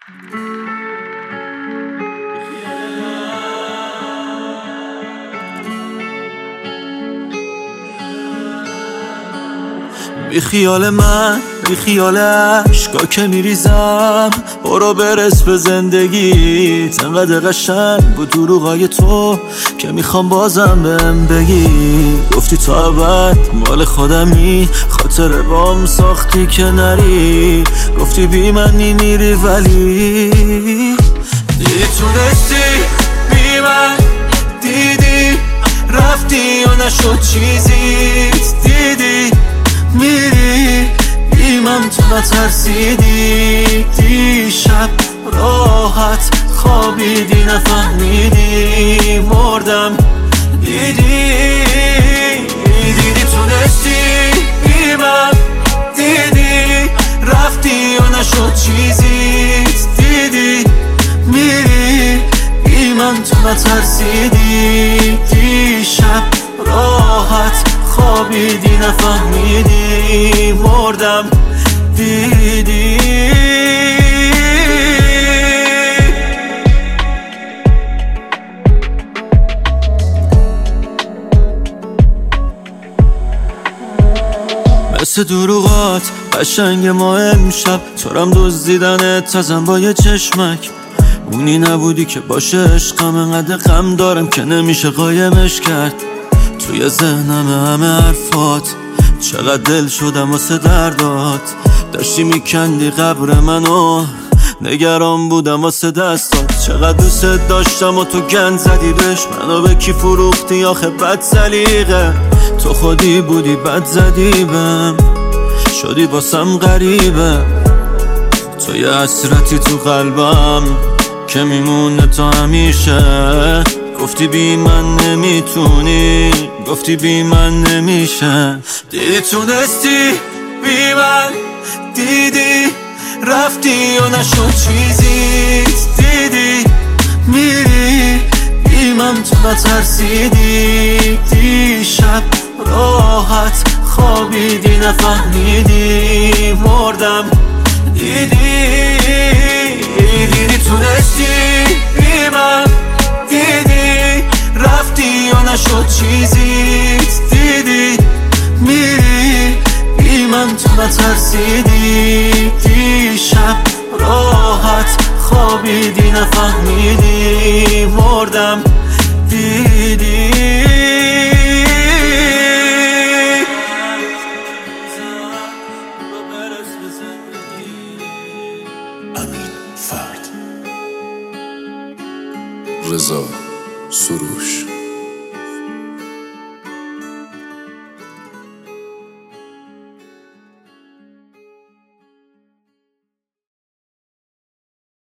بی خیال من، بی خیال عشقا که میریزم، برو برس به زندگیت. انقدر قشنگ بود دروغای تو که میخوام بازم بهم بگی. گفتی تو ابد مال خودمی، خاطر بام ساختی که نری. گفتی بی من میمیری ولی دیدی تونستی بی من، دیدی رفتی و نشد چیزیت. دیدی میری بی من تو نترسیدی. دیشب راحت خوابیدی نفهمیدی مردم. دیدی تونستی بی من، دیدی رفتی و نشد چیزیت. دیدی میری بی من تو نترسیدی. دیشب راحت خوابیدی نفهمیدی مردم. دیدی مثل دروغات قشنگ ما امشب، تورم دزدیدنت ازم با یه چشمک. اونی نبودی که باشه عشقم، انقدر غم دارم که نمیشه قایمش کرد. توی ذهنم همه حرفات، چقدر دل شدم واسه دردات. داشتی میکندی قبر منو، نگران بودم واسه دستات. چقدر دوست داشتم و تو گند زدی بهش. منو به کی فروختی آخه بد سلیقه. تو خودی بودی بد زدی بهم، شدی واسم غریبه. تو یه حسرتی تو قلبم که میمونه تا همیشه. گفتی بی من نمیتونی، گفتی بی من نمیشه. دیدی تونستی بی من، دیدی رفتی و نشد چیزیت. دیدی میری بی من تو نترسیدی. دیشب راحت خوابیدی نفهمیدی مردم. دیدی تونستی بی من، دیدی رفتی و نشد چیزیت. دیدی میری بی من تو نترسیدی. دیشب راحت خوابیدی نفهمیدی مردم. دیدی امین فرد، رضا سروش.